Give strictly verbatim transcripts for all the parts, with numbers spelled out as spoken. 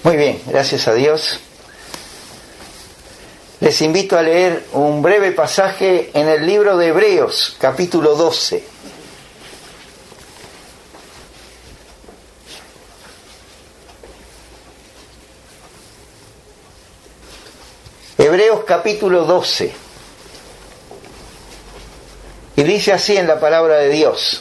Muy bien, gracias a Dios. Les invito a leer un breve pasaje en el libro de Hebreos, capítulo doce. Hebreos capítulo doce. Y dice así en la palabra de Dios: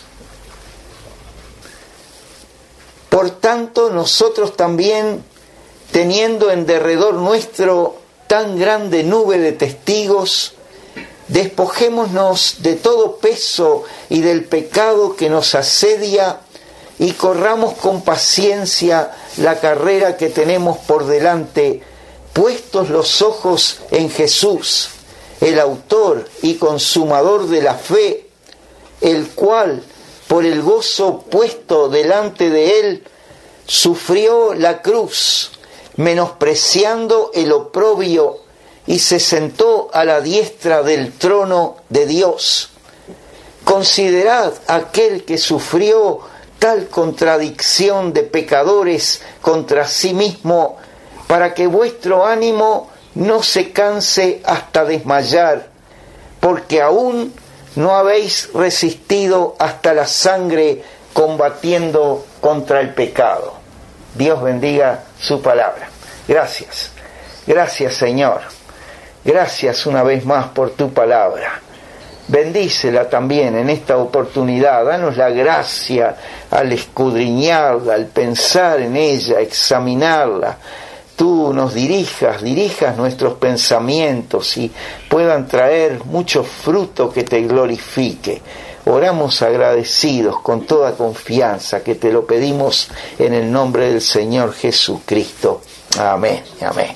Por tanto, nosotros también, teniendo en derredor nuestro tan grande nube de testigos, despojémonos de todo peso y del pecado que nos asedia y corramos con paciencia la carrera que tenemos por delante, puestos los ojos en Jesús, el autor y consumador de la fe, el cual, por el gozo puesto delante de él, sufrió la cruz, menospreciando el oprobio, y se sentó a la diestra del trono de Dios. Considerad aquel que sufrió tal contradicción de pecadores contra sí mismo, para que vuestro ánimo no se canse hasta desmayar, porque aún no habéis resistido hasta la sangre combatiendo contra el pecado. Dios bendiga su palabra. Gracias. Gracias, Señor. Gracias una vez más por tu palabra. Bendícela también en esta oportunidad. Danos la gracia al escudriñarla, al pensar en ella, examinarla. Tú nos dirijas, dirijas nuestros pensamientos y puedan traer mucho fruto que te glorifique. Oramos agradecidos con toda confianza, que te lo pedimos en el nombre del Señor Jesucristo. Amén, amén.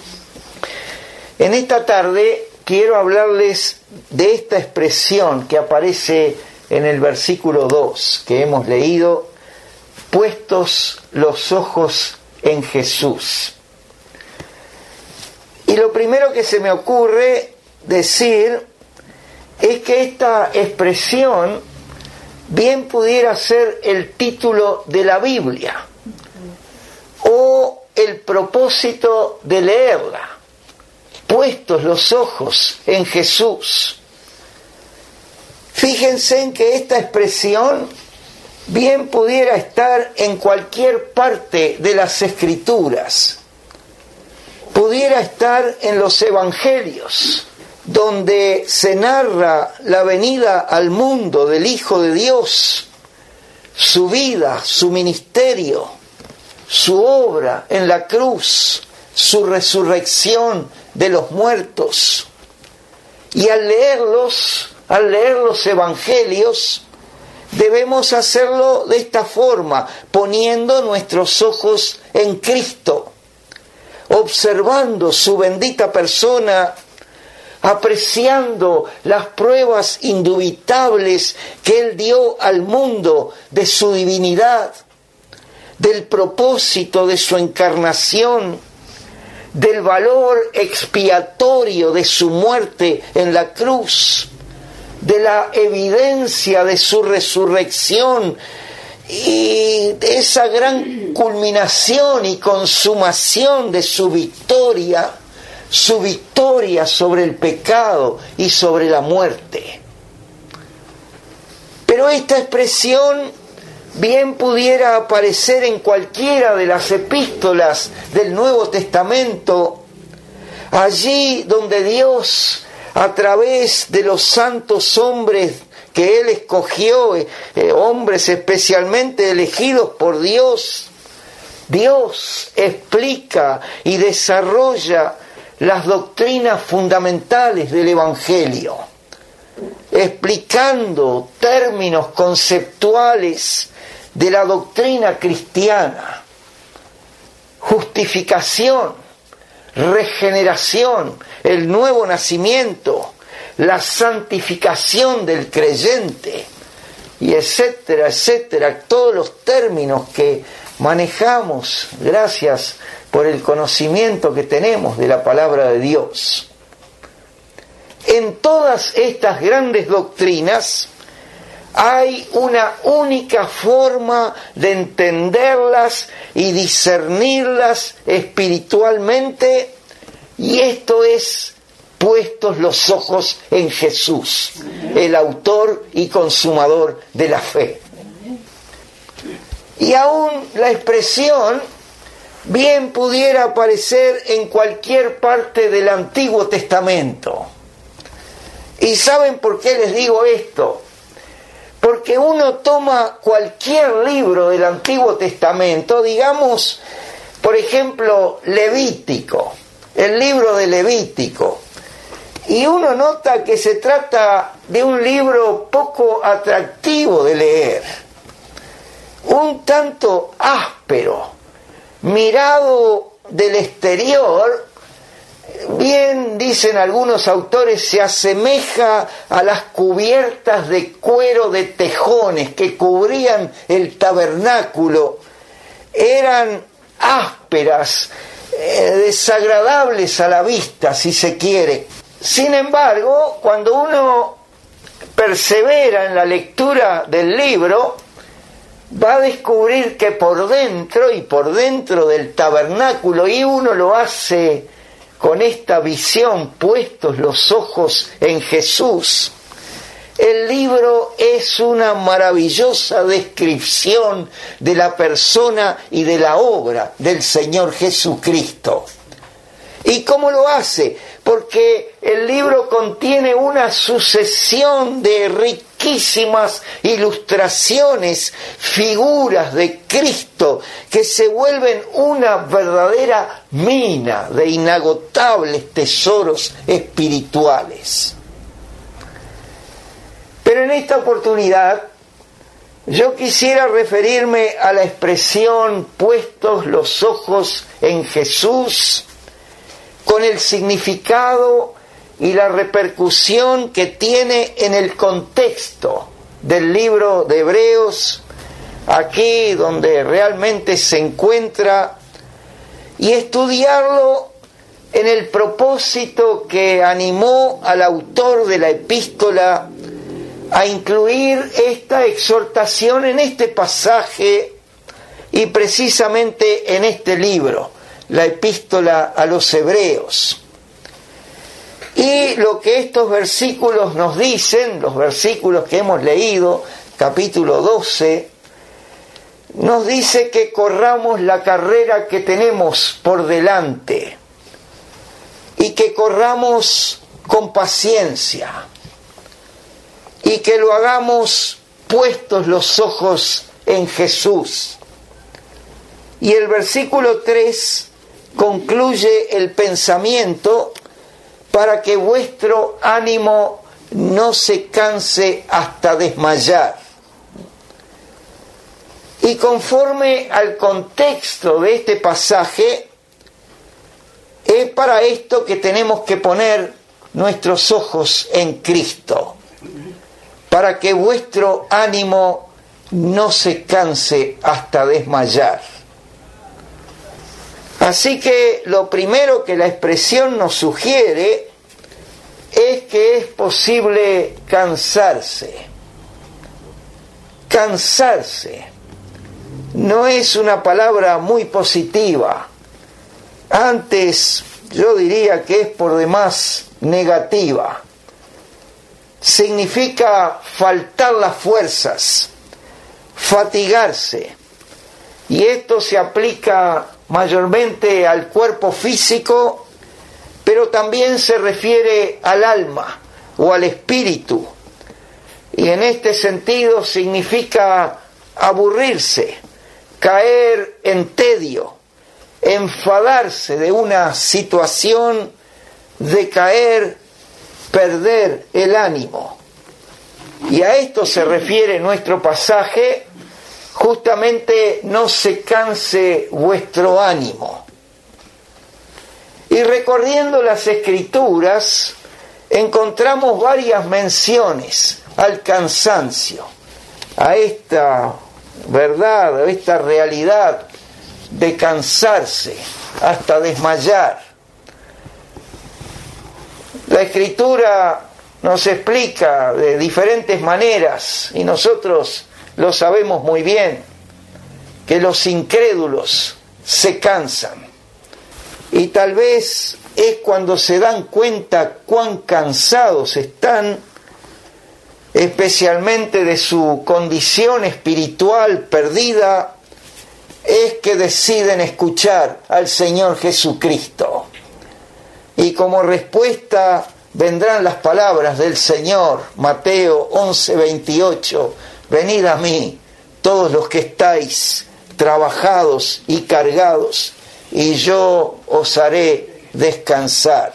En esta tarde quiero hablarles de esta expresión que aparece en el versículo dos que hemos leído: puestos los ojos en Jesús. Y lo primero que se me ocurre decir es que esta expresión bien pudiera ser el título de la Biblia o el propósito de leerla. Puestos los ojos en Jesús. Fíjense en que esta expresión bien pudiera estar en cualquier parte de las Escrituras. Pudiera estar en los Evangelios, donde se narra la venida al mundo del Hijo de Dios, su vida, su ministerio, su obra en la cruz, su resurrección de los muertos. Y al leerlos, al leer los Evangelios, debemos hacerlo de esta forma, poniendo nuestros ojos en Cristo, observando su bendita persona, apreciando las pruebas indubitables que Él dio al mundo de su divinidad, del propósito de su encarnación, del valor expiatorio de su muerte en la cruz, de la evidencia de su resurrección y de esa gran culminación y consumación de su victoria, su victoria sobre el pecado y sobre la muerte. Pero esta expresión bien pudiera aparecer en cualquiera de las epístolas del Nuevo Testamento, allí donde Dios, a través de los santos hombres que Él escogió, eh, hombres especialmente elegidos por Dios, Dios explica y desarrolla las doctrinas fundamentales del Evangelio, explicando términos conceptuales de la doctrina cristiana: justificación, regeneración, el nuevo nacimiento, la santificación del creyente, y etcétera, etcétera, todos los términos que manejamos gracias por el conocimiento que tenemos de la palabra de Dios. En todas estas grandes doctrinas Hay una única forma de entenderlas y discernirlas espiritualmente, y esto es puestos los ojos en Jesús, el autor y consumador de la fe. Y aún la expresión bien pudiera aparecer en cualquier parte del Antiguo Testamento. ¿Y saben por qué les digo esto? Porque uno toma cualquier libro del Antiguo Testamento, digamos, por ejemplo, Levítico, el libro de Levítico, y uno nota que se trata de un libro poco atractivo de leer, un tanto áspero, mirado del exterior. Bien, dicen algunos autores, se asemeja a las cubiertas de cuero de tejones que cubrían el tabernáculo. Eran ásperas, eh, desagradables a la vista, si se quiere. Sin embargo, cuando uno persevera en la lectura del libro, va a descubrir que por dentro y por dentro del tabernáculo, y uno lo hace con esta visión, puestos los ojos en Jesús, el libro es una maravillosa descripción de la persona y de la obra del Señor Jesucristo. ¿Y cómo lo hace? Porque el libro contiene una sucesión de riquísimas ilustraciones, figuras de Cristo, que se vuelven una verdadera mina de inagotables tesoros espirituales. Pero en esta oportunidad yo quisiera referirme a la expresión puestos los ojos en Jesús, con el significado y la repercusión que tiene en el contexto del libro de Hebreos, aquí donde realmente se encuentra, y estudiarlo en el propósito que animó al autor de la epístola a incluir esta exhortación en este pasaje y precisamente en este libro, la epístola a los Hebreos. Y lo que estos versículos nos dicen, los versículos que hemos leído, capítulo doce, nos dice que corramos la carrera que tenemos por delante y que corramos con paciencia y que lo hagamos puestos los ojos en Jesús. Y el versículo tres concluye el pensamiento para que vuestro ánimo no se canse hasta desmayar. Y conforme al contexto de este pasaje, es para esto que tenemos que poner nuestros ojos en Cristo, para que vuestro ánimo no se canse hasta desmayar. Así que lo primero que la expresión nos sugiere es que es posible cansarse. Cansarse no es una palabra muy positiva. Antes yo diría que es por demás negativa. Significa faltar las fuerzas, fatigarse. Y esto se aplica mayormente al cuerpo físico, pero también se refiere al alma o al espíritu. Y en este sentido significa aburrirse, caer en tedio, enfadarse de una situación, decaer, perder el ánimo. Y a esto se refiere nuestro pasaje, justamente no se canse vuestro ánimo. Y recorriendo las Escrituras, encontramos varias menciones al cansancio, a esta verdad, a esta realidad de cansarse hasta desmayar. La Escritura nos explica de diferentes maneras, y nosotros lo sabemos muy bien, que los incrédulos se cansan. Y tal vez es cuando se dan cuenta cuán cansados están, especialmente de su condición espiritual perdida, es que deciden escuchar al Señor Jesucristo. Y como respuesta vendrán las palabras del Señor, Mateo once veintiocho, venid a mí, todos los que estáis trabajados y cargados, y yo os haré descansar.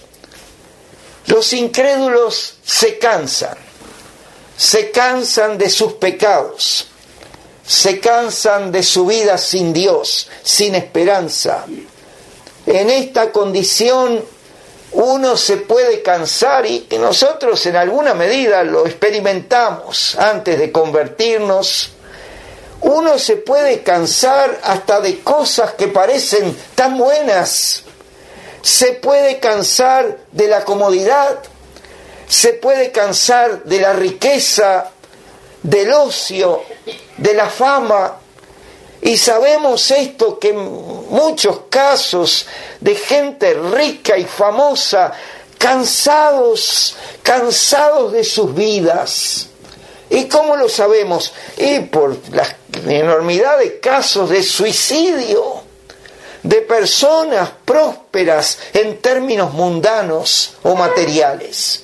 Los incrédulos se cansan, se cansan de sus pecados, se cansan de su vida sin Dios, sin esperanza. En esta condición uno se puede cansar, y nosotros en alguna medida lo experimentamos antes de convertirnos. Uno se puede cansar hasta de cosas que parecen tan buenas. Se puede cansar de la comodidad, se puede cansar de la riqueza, del ocio, de la fama. Y sabemos esto, que en muchos casos de gente rica y famosa, cansados, cansados de sus vidas. ¿Y cómo lo sabemos? Y por la enormidad de casos de suicidio, de personas prósperas en términos mundanos o materiales.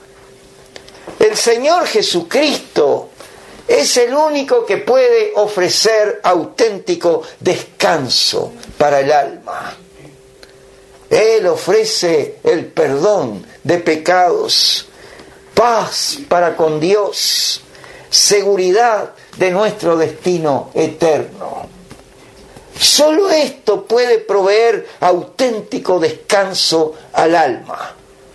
El Señor Jesucristo es el único que puede ofrecer auténtico descanso para el alma. Él ofrece el perdón de pecados, paz para con Dios, seguridad de nuestro destino eterno. Solo esto puede proveer auténtico descanso al alma.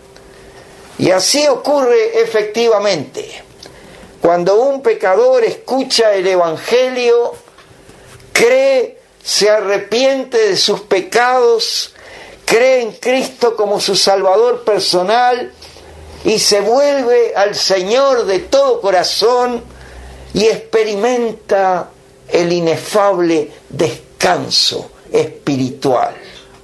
Y así ocurre efectivamente. Cuando un pecador escucha el Evangelio, cree, se arrepiente de sus pecados, cree en Cristo como su Salvador personal y se vuelve al Señor de todo corazón y experimenta el inefable descanso espiritual.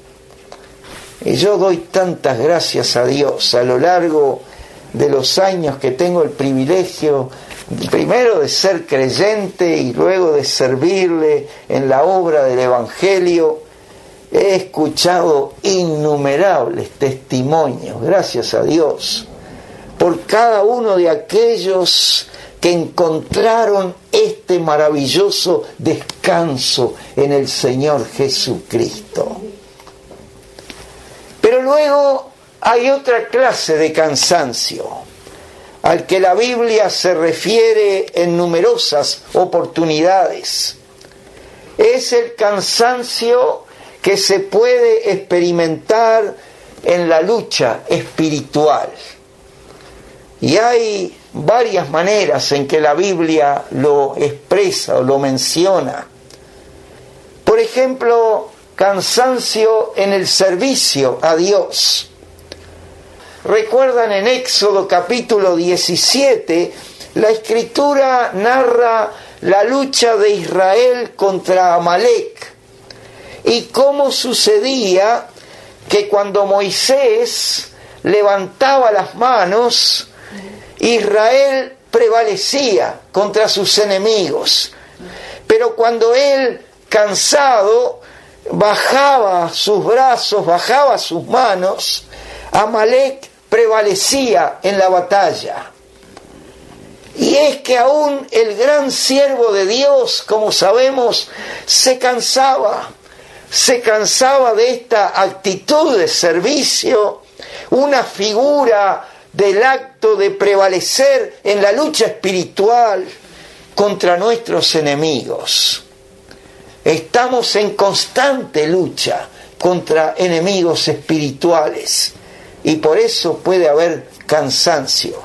Y yo doy tantas gracias a Dios a lo largo de los años que tengo el privilegio, primero de ser creyente y luego de servirle en la obra del Evangelio. He escuchado innumerables testimonios, gracias a Dios, por cada uno de aquellos que encontraron este maravilloso descanso en el Señor Jesucristo. Pero luego hay otra clase de cansancio, al que la Biblia se refiere en numerosas oportunidades. Es el cansancio que se puede experimentar en la lucha espiritual. Y hay varias maneras en que la Biblia lo expresa o lo menciona. Por ejemplo, cansancio en el servicio a Dios. Recuerdan en Éxodo capítulo diecisiete, la Escritura narra la lucha de Israel contra Amalec y cómo sucedía que cuando Moisés levantaba las manos, Israel prevalecía contra sus enemigos. Pero cuando él, cansado, bajaba sus brazos, bajaba sus manos, Amalec prevalecía en la batalla. Y es que aún el gran siervo de Dios, como sabemos, se cansaba, se cansaba de esta actitud de servicio, una figura del acto de prevalecer en la lucha espiritual contra nuestros enemigos. Estamos en constante lucha contra enemigos espirituales y por eso puede haber cansancio.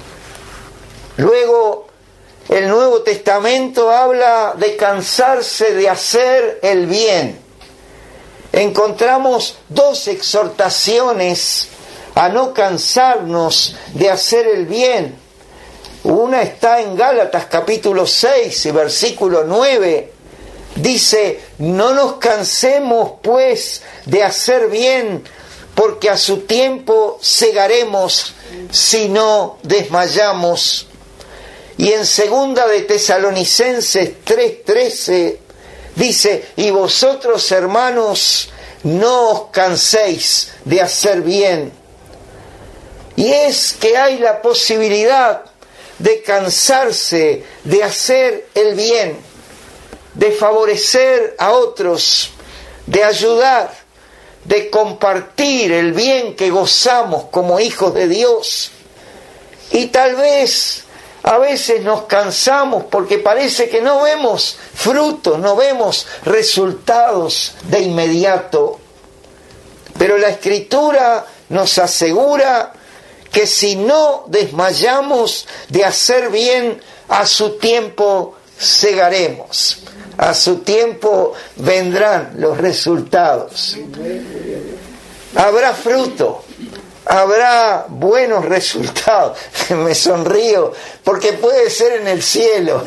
Luego, el Nuevo Testamento habla de cansarse de hacer el bien. Encontramos dos exhortaciones a no cansarnos de hacer el bien. Una está en Gálatas capítulo seis y versículo nueve. Dice, no nos cansemos pues de hacer bien, porque a su tiempo segaremos si no desmayamos. Y en segunda de Tesalonicenses tres trece dice, y vosotros, hermanos, no os canséis de hacer bien. Y es que hay la posibilidad de cansarse de hacer el bien, de favorecer a otros, de ayudar, de compartir el bien que gozamos como hijos de Dios. Y tal vez a veces nos cansamos porque parece que no vemos frutos, no vemos resultados de inmediato. Pero la Escritura nos asegura que si no desmayamos de hacer bien, a su tiempo segaremos. A su tiempo vendrán los resultados. Habrá fruto, habrá buenos resultados. Me sonrío porque puede ser en el cielo.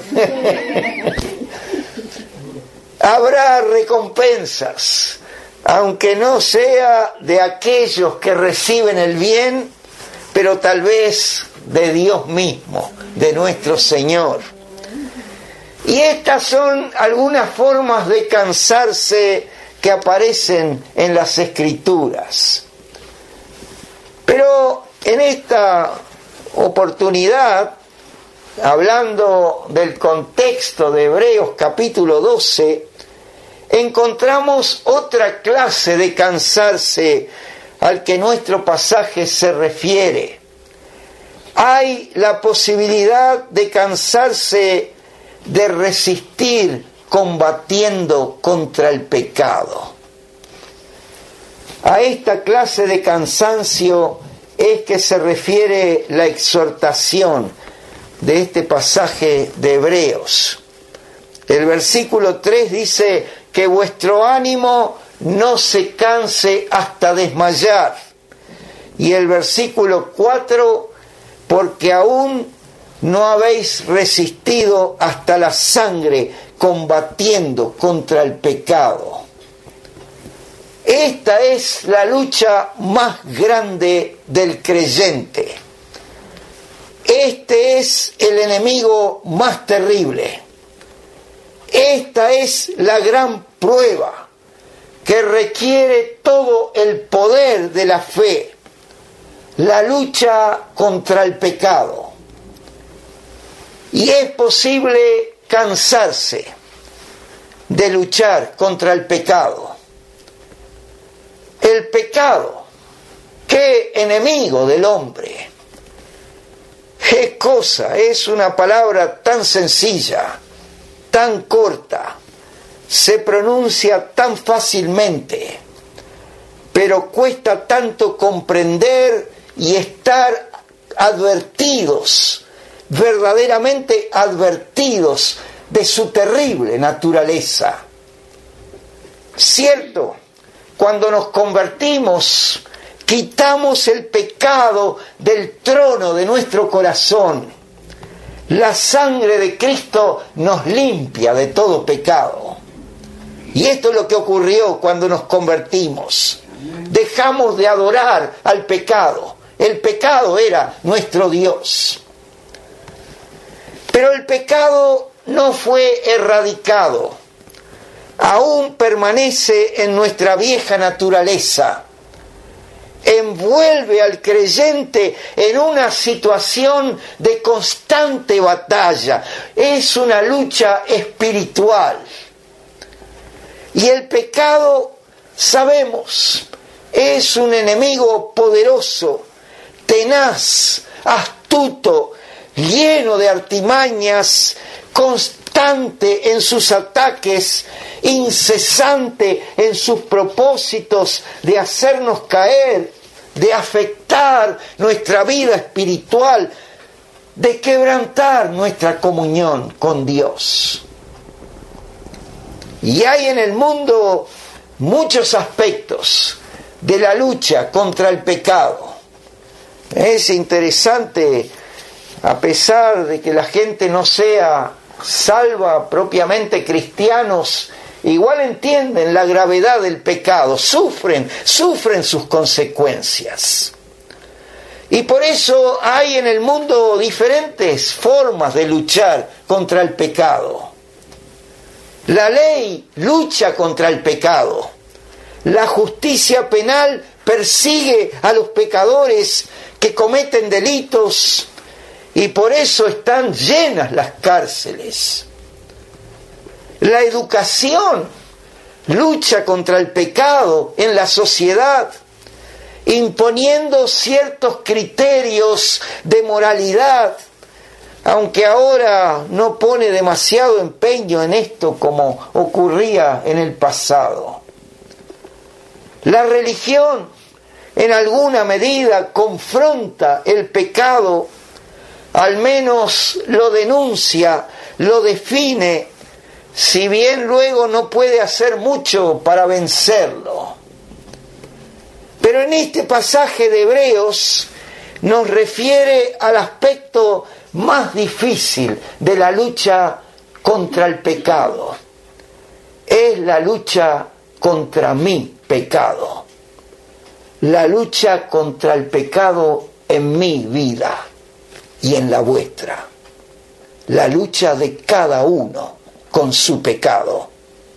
Habrá recompensas, aunque no sea de aquellos que reciben el bien, pero tal vez de Dios mismo, de nuestro Señor. Y estas son algunas formas de cansarse que aparecen en las Escrituras. Pero en esta oportunidad, hablando del contexto de Hebreos capítulo doce, encontramos otra clase de cansarse al que nuestro pasaje se refiere. Hay la posibilidad de cansarse de resistir combatiendo contra el pecado. A esta clase de cansancio es que se refiere la exhortación de este pasaje de Hebreos. El versículo tres dice que vuestro ánimo no se canse hasta desmayar. Y el versículo cuatro, porque aún no habéis resistido hasta la sangre combatiendo contra el pecado. Esta es la lucha más grande del creyente. Este es el enemigo más terrible. Esta es la gran prueba que requiere todo el poder de la fe, la lucha contra el pecado. Y es posible cansarse de luchar contra el pecado. El pecado, qué enemigo del hombre. Qué cosa, es una palabra tan sencilla, tan corta, se pronuncia tan fácilmente, pero cuesta tanto comprender y estar advertidos, verdaderamente advertidos de su terrible naturaleza. Cierto, cuando nos convertimos, quitamos el pecado del trono de nuestro corazón. La sangre de Cristo nos limpia de todo pecado. Y esto es lo que ocurrió cuando nos convertimos. Dejamos de adorar al pecado. El pecado era nuestro Dios. Pero el pecado no fue erradicado. Aún permanece en nuestra vieja naturaleza. Envuelve al creyente en una situación de constante batalla. Es una lucha espiritual. Y el pecado, sabemos, es un enemigo poderoso, tenaz, astuto, lleno de artimañas, constante en sus ataques, incesante en sus propósitos de hacernos caer, de afectar nuestra vida espiritual, de quebrantar nuestra comunión con Dios. Y hay en el mundo muchos aspectos de la lucha contra el pecado. Es interesante, a pesar de que la gente no sea salva, propiamente cristianos, igual entienden la gravedad del pecado, sufren, sufren sus consecuencias. Y por eso hay en el mundo diferentes formas de luchar contra el pecado. La ley lucha contra el pecado. La justicia penal persigue a los pecadores que cometen delitos y por eso están llenas las cárceles. La educación lucha contra el pecado en la sociedad, imponiendo ciertos criterios de moralidad, aunque ahora no pone demasiado empeño en esto como ocurría en el pasado. La religión en alguna medida confronta el pecado, al menos lo denuncia, lo define, si bien luego no puede hacer mucho para vencerlo. Pero en este pasaje de Hebreos nos refiere al aspecto más difícil de la lucha contra el pecado. Es la lucha contra mi pecado. La lucha contra el pecado en mi vida y en la vuestra. La lucha de cada uno con su pecado.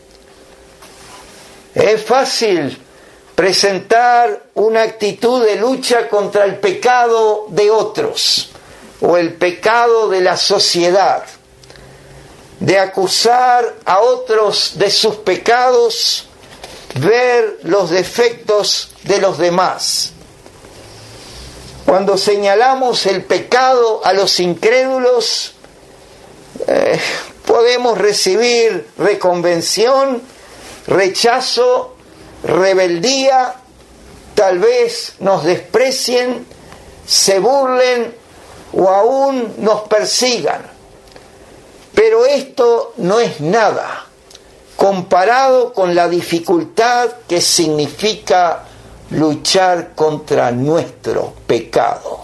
Es fácil presentar una actitud de lucha contra el pecado de otros o el pecado de la sociedad, de acusar a otros de sus pecados, ver los defectos de los demás. Cuando señalamos el pecado a los incrédulos, eh, podemos recibir reconvención, rechazo, rebeldía, tal vez nos desprecien, se burlen o aún nos persigan. Pero esto no es nada comparado con la dificultad que significa luchar contra nuestro pecado.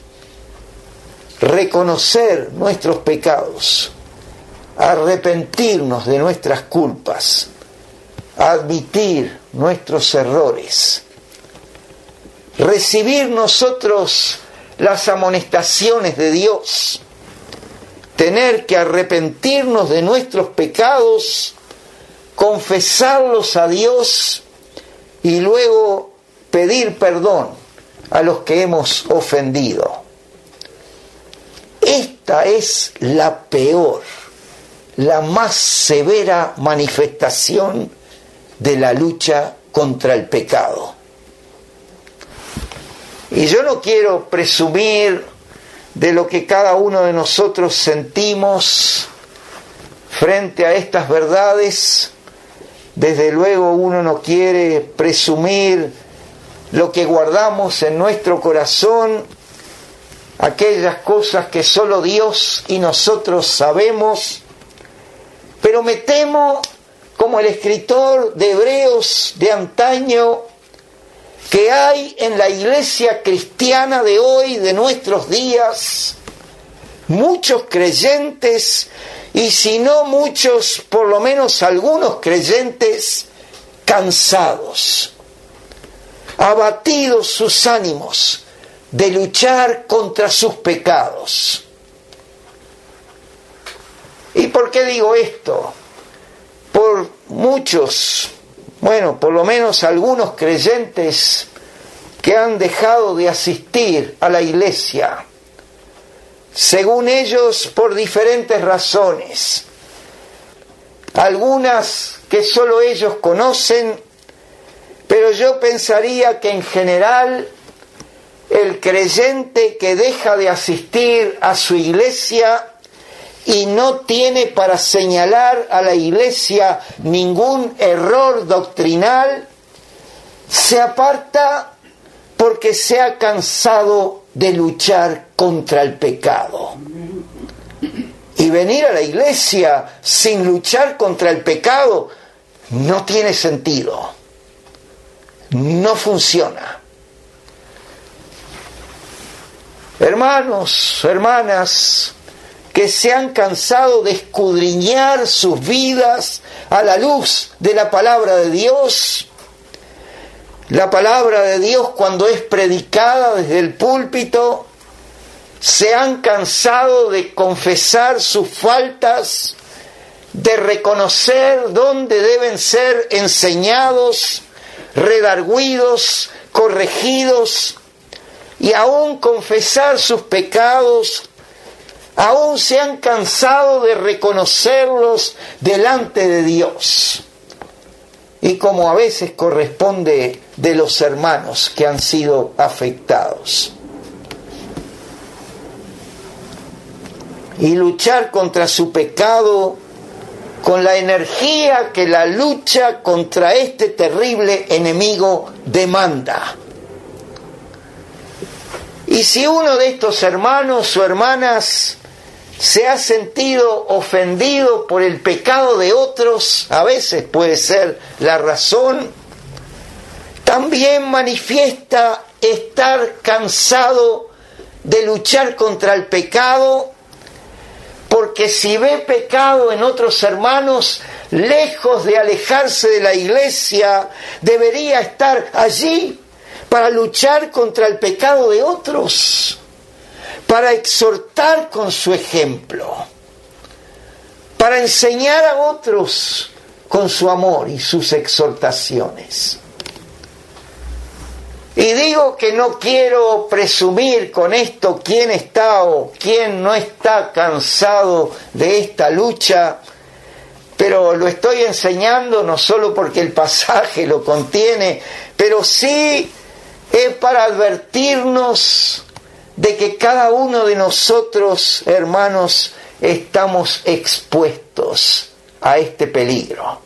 Reconocer nuestros pecados, arrepentirnos de nuestras culpas, admitir nuestros errores, recibir nosotros las amonestaciones de Dios, tener que arrepentirnos de nuestros pecados, confesarlos a Dios y luego pedir perdón a los que hemos ofendido. Esta es la peor, la más severa manifestación de la lucha contra el pecado. Y yo no quiero presumir de lo que cada uno de nosotros sentimos frente a estas verdades. Desde luego uno no quiere presumir lo que guardamos en nuestro corazón, aquellas cosas que solo Dios y nosotros sabemos, pero me temo, como el escritor de Hebreos de antaño, que hay en la iglesia cristiana de hoy, de nuestros días, muchos creyentes, y si no muchos, por lo menos algunos creyentes, cansados, abatidos sus ánimos de luchar contra sus pecados. ¿Y por qué digo esto? Por muchos, bueno, por lo menos algunos creyentes que han dejado de asistir a la iglesia, según ellos por diferentes razones, algunas que solo ellos conocen, pero yo pensaría que en general el creyente que deja de asistir a su iglesia y no tiene para señalar a la iglesia ningún error doctrinal, se aparta porque se ha cansado de luchar contra el pecado. Y venir a la iglesia sin luchar contra el pecado no tiene sentido, no funciona. hermanos, hermanas, que se han cansado de escudriñar sus vidas a la luz de la palabra de Dios. La palabra de Dios, cuando es predicada desde el púlpito, se han cansado de confesar sus faltas, de reconocer dónde deben ser enseñados, redarguidos, corregidos, y aún confesar sus pecados. Aún se han cansado de reconocerlos delante de Dios. Y como a veces corresponde de los hermanos que han sido afectados. Y luchar contra su pecado con la energía que la lucha contra este terrible enemigo demanda. Y si uno de estos hermanos o hermanas se ha sentido ofendido por el pecado de otros, a veces puede ser la razón, también manifiesta estar cansado de luchar contra el pecado, porque si ve pecado en otros hermanos, lejos de alejarse de la iglesia, debería estar allí para luchar contra el pecado de otros, para exhortar con su ejemplo, para enseñar a otros con su amor y sus exhortaciones. Y digo que no quiero presumir con esto quién está o quién no está cansado de esta lucha, pero lo estoy enseñando no solo porque el pasaje lo contiene, pero sí es para advertirnos de que cada uno de nosotros, hermanos, estamos expuestos a este peligro.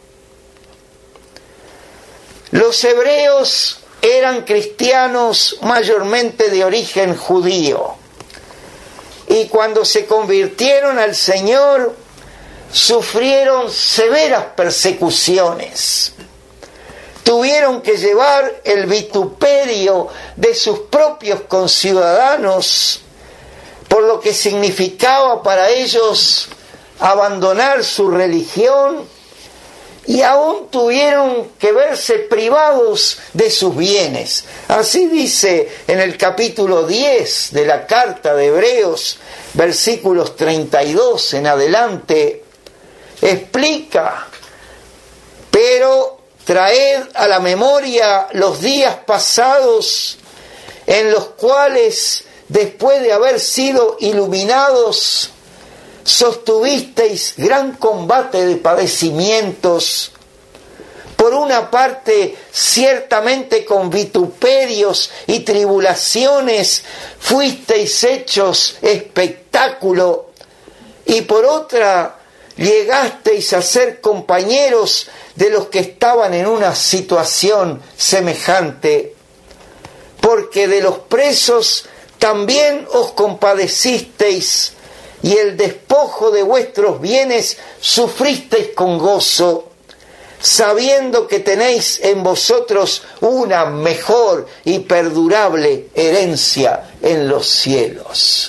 Los hebreos eran cristianos mayormente de origen judío, y cuando se convirtieron al Señor, sufrieron severas persecuciones. Tuvieron que llevar el vituperio de sus propios conciudadanos, por lo que significaba para ellos abandonar su religión, y aún tuvieron que verse privados de sus bienes. Así dice en el capítulo diez de la carta de Hebreos, versículos treinta y dos en adelante, explica: pero traed a la memoria los días pasados, en los cuales, después de haber sido iluminados, sostuvisteis gran combate de padecimientos, por una parte ciertamente con vituperios y tribulaciones fuisteis hechos espectáculo, y por otra llegasteis a ser compañeros de los que estaban en una situación semejante, porque de los presos también os compadecisteis, y el despojo de vuestros bienes sufristeis con gozo, sabiendo que tenéis en vosotros una mejor y perdurable herencia en los cielos.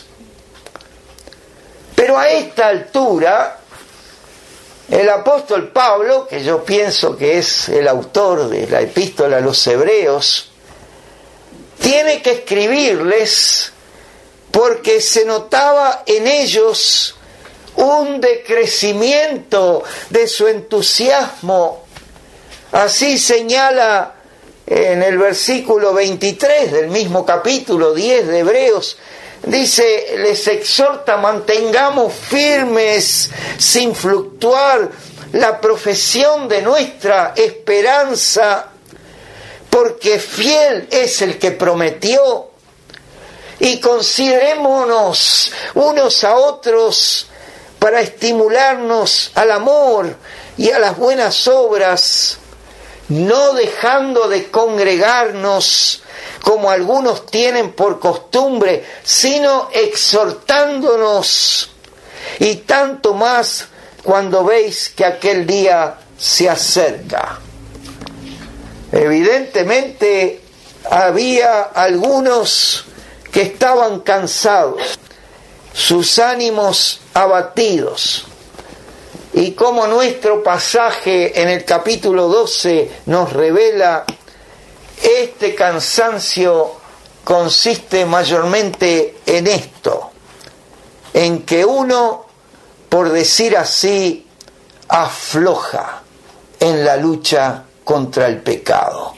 Pero a esta altura, el apóstol Pablo, que yo pienso que es el autor de la epístola a los Hebreos, tiene que escribirles porque se notaba en ellos un decrecimiento de su entusiasmo. Así señala en el versículo veintitrés del mismo capítulo diez de Hebreos, dice, les exhorta: mantengamos firmes sin fluctuar la profesión de nuestra esperanza, porque fiel es el que prometió. Y considerémonos unos a otros para estimularnos al amor y a las buenas obras, no dejando de congregarnos como algunos tienen por costumbre, sino exhortándonos, y tanto más cuando veis que aquel día se acerca. Evidentemente había algunos que estaban cansados, sus ánimos abatidos. Y como nuestro pasaje en el capítulo doce nos revela, este cansancio consiste mayormente en esto, en que uno, por decir así, afloja en la lucha contra el pecado.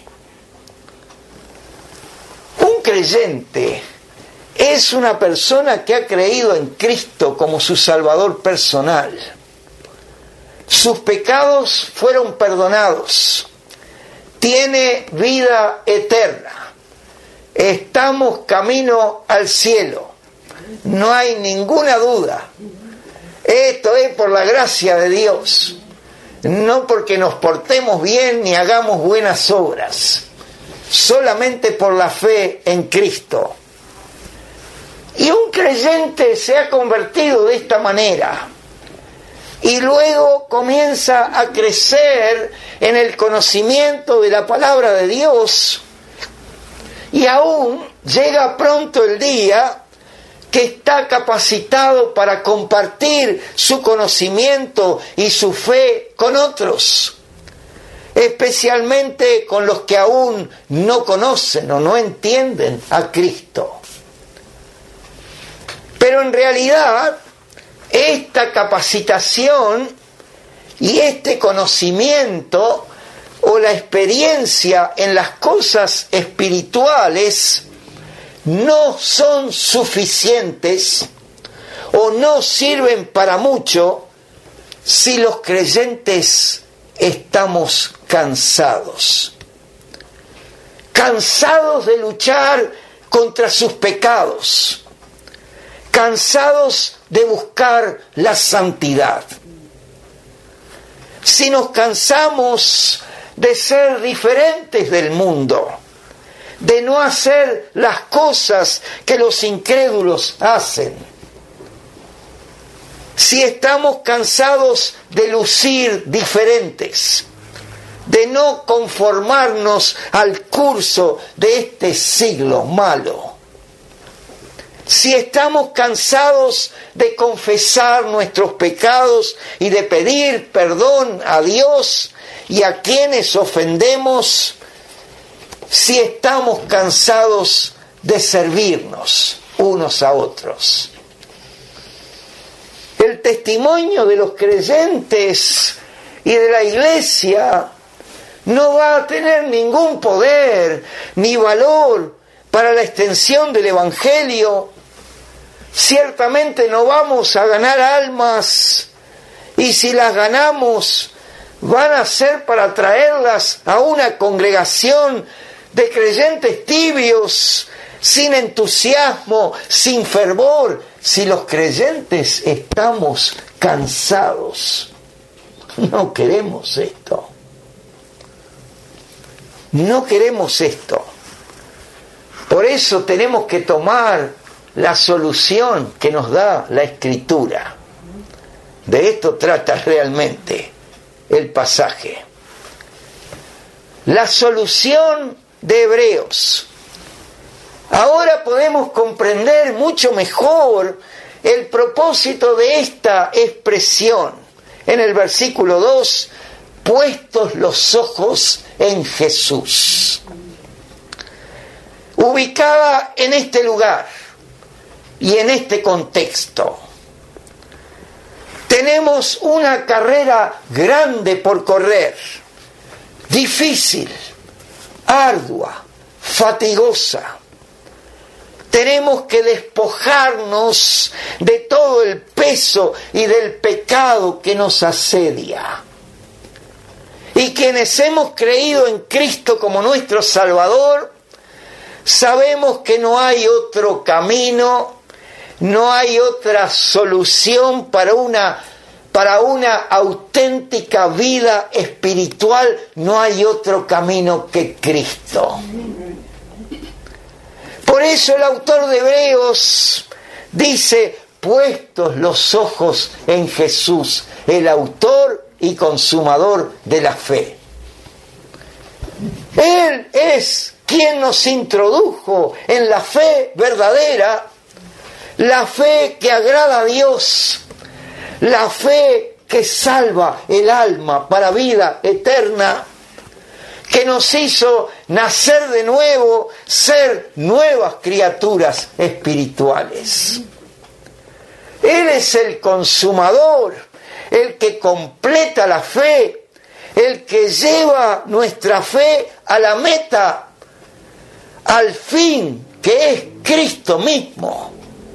Un creyente es una persona que ha creído en Cristo como su Salvador personal. Sus pecados fueron perdonados. Tiene vida eterna. Estamos camino al cielo. No hay ninguna duda. Esto es por la gracia de Dios. No porque nos portemos bien ni hagamos buenas obras. Solamente por la fe en Cristo. Y un creyente se ha convertido de esta manera. Y luego comienza a crecer en el conocimiento de la palabra de Dios. Y aún llega pronto el día que está capacitado para compartir su conocimiento y su fe con otros. Especialmente con los que aún no conocen o no entienden a Cristo. Pero en realidad, esta capacitación y este conocimiento o la experiencia en las cosas espirituales no son suficientes o no sirven para mucho si los creyentes estamos cansados. Cansados de luchar contra sus pecados. Cansados de buscar la santidad. Si nos cansamos de ser diferentes del mundo, de no hacer las cosas que los incrédulos hacen, si estamos cansados de lucir diferentes, de no conformarnos al curso de este siglo malo, si estamos cansados de confesar nuestros pecados y de pedir perdón a Dios y a quienes ofendemos, si estamos cansados de servirnos unos a otros. El testimonio de los creyentes y de la iglesia no va a tener ningún poder ni valor para la extensión del Evangelio. Ciertamente no vamos a ganar almas, y si las ganamos van a ser para traerlas a una congregación de creyentes tibios, sin entusiasmo, sin fervor, si los creyentes estamos cansados. No queremos esto. No queremos esto. Por eso tenemos que tomar la solución que nos da la Escritura. De esto trata realmente el pasaje. La solución de Hebreos. Ahora podemos comprender mucho mejor el propósito de esta expresión. En el versículo dos, puestos los ojos en Jesús. Ubicada en este lugar y en este contexto, tenemos una carrera grande por correr, difícil, ardua, fatigosa. Tenemos que despojarnos de todo el peso y del pecado que nos asedia. Y quienes hemos creído en Cristo como nuestro Salvador, sabemos que no hay otro camino, no hay otra solución para una, para una auténtica vida espiritual, no hay otro camino que Cristo. Por eso el autor de Hebreos dice, puestos los ojos en Jesús, el autor y consumador de la fe. Él es quien nos introdujo en la fe verdadera, la fe que agrada a Dios, la fe que salva el alma para vida eterna, que nos hizo nacer de nuevo, ser nuevas criaturas espirituales. Él es el consumador, el que completa la fe, el que lleva nuestra fe a la meta, al fin, que es Cristo mismo.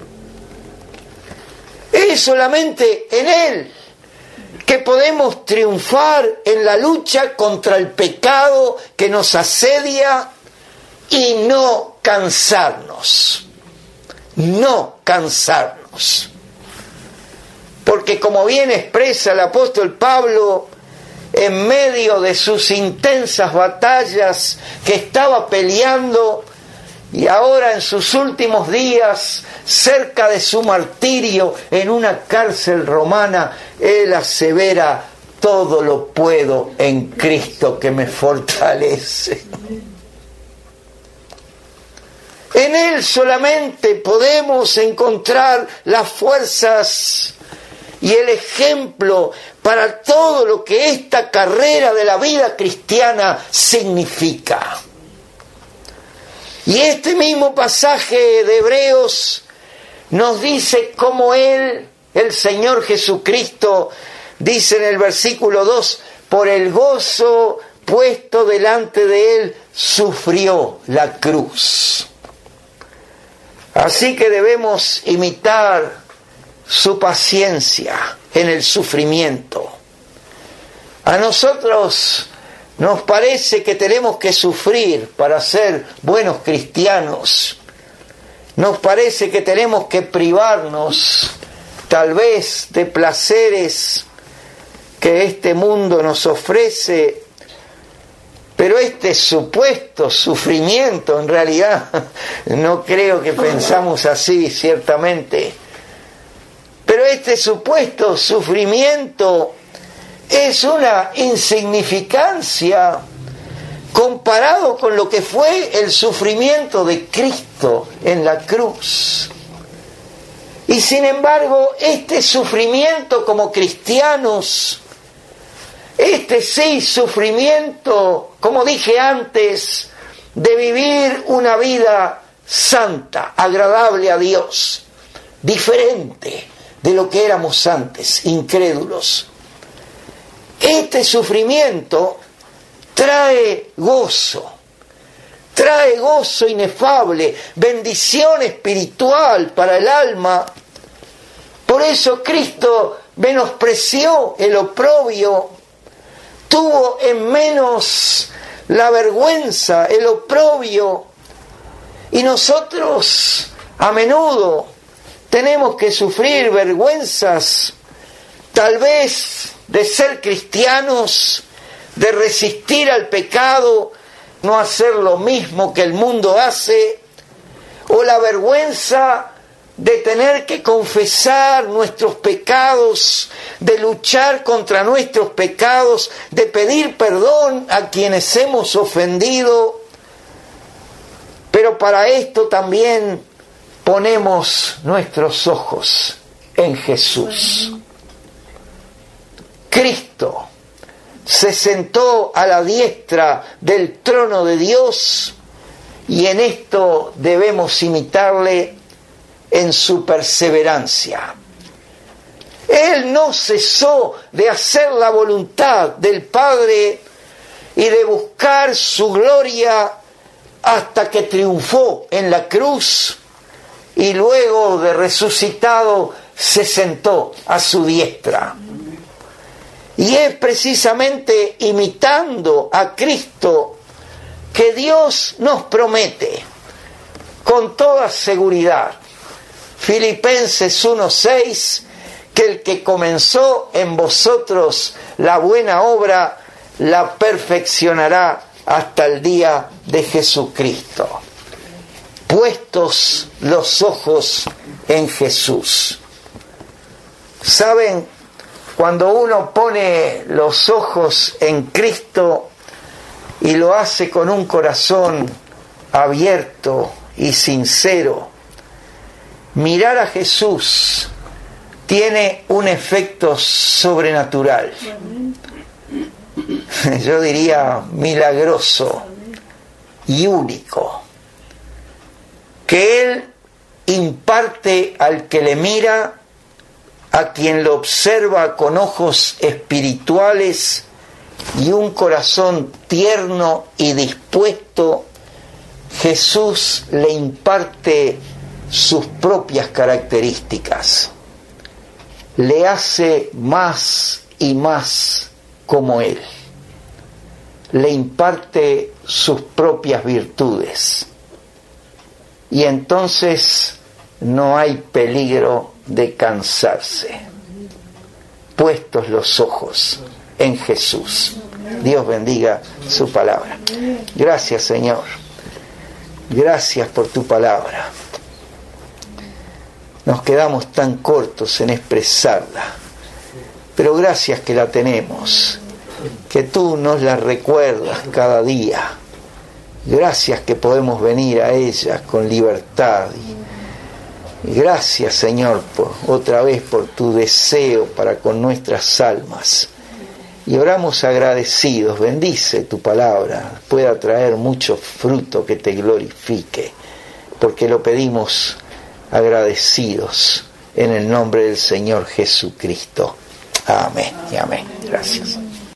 Es solamente en Él que podemos triunfar en la lucha contra el pecado que nos asedia y no cansarnos. No cansarnos. Porque como bien expresa el apóstol Pablo, en medio de sus intensas batallas que estaba peleando, y ahora en sus últimos días, cerca de su martirio, en una cárcel romana, él asevera: todo lo puedo en Cristo que me fortalece. En Él solamente podemos encontrar las fuerzas y el ejemplo para todo lo que esta carrera de la vida cristiana significa. Y este mismo pasaje de Hebreos nos dice cómo Él, el Señor Jesucristo, dice en el versículo dos, por el gozo puesto delante de Él, sufrió la cruz. Así que debemos imitar su paciencia en el sufrimiento. A nosotros nos parece que tenemos que sufrir para ser buenos cristianos. Nos parece que tenemos que privarnos, tal vez, de placeres que este mundo nos ofrece. Pero este supuesto sufrimiento, en realidad, no creo que pensamos así, ciertamente. Pero este supuesto sufrimiento es una insignificancia comparado con lo que fue el sufrimiento de Cristo en la cruz. Y sin embargo, este sufrimiento como cristianos, este sí sufrimiento, como dije antes, de vivir una vida santa, agradable a Dios, diferente de lo que éramos antes, incrédulos. Este sufrimiento trae gozo, trae gozo inefable, bendición espiritual para el alma. Por eso Cristo menospreció el oprobio, tuvo en menos la vergüenza, el oprobio, y nosotros a menudo tenemos que sufrir vergüenzas, tal vez de ser cristianos, de resistir al pecado, no hacer lo mismo que el mundo hace, o la vergüenza de tener que confesar nuestros pecados, de luchar contra nuestros pecados, de pedir perdón a quienes hemos ofendido. Pero para esto también ponemos nuestros ojos en Jesús. Cristo se sentó a la diestra del trono de Dios y en esto debemos imitarle en su perseverancia. Él no cesó de hacer la voluntad del Padre y de buscar su gloria hasta que triunfó en la cruz y luego de resucitado se sentó a su diestra. Y es precisamente imitando a Cristo que Dios nos promete con toda seguridad, Filipenses uno seis, que el que comenzó en vosotros la buena obra la perfeccionará hasta el día de Jesucristo. Puestos los ojos en Jesús. ¿Saben? Cuando uno pone los ojos en Cristo y lo hace con un corazón abierto y sincero, mirar a Jesús tiene un efecto sobrenatural. Yo diría milagroso y único, que Él imparte al que le mira, a quien lo observa con ojos espirituales y un corazón tierno y dispuesto. Jesús le imparte sus propias características, le hace más y más como Él, le imparte sus propias virtudes, y entonces no hay peligro de cansarse, puestos los ojos en Jesús. Dios bendiga su palabra. Gracias, Señor. Gracias por tu palabra. Nos quedamos tan cortos en expresarla, pero gracias que la tenemos, que tú nos la recuerdas cada día. Gracias que podemos venir a ella con libertad. Y gracias, Señor, por, otra vez por tu deseo para con nuestras almas. Y oramos agradecidos. Bendice tu palabra, pueda traer mucho fruto que te glorifique, porque lo pedimos agradecidos en el nombre del Señor Jesucristo. Amén y amén. Gracias.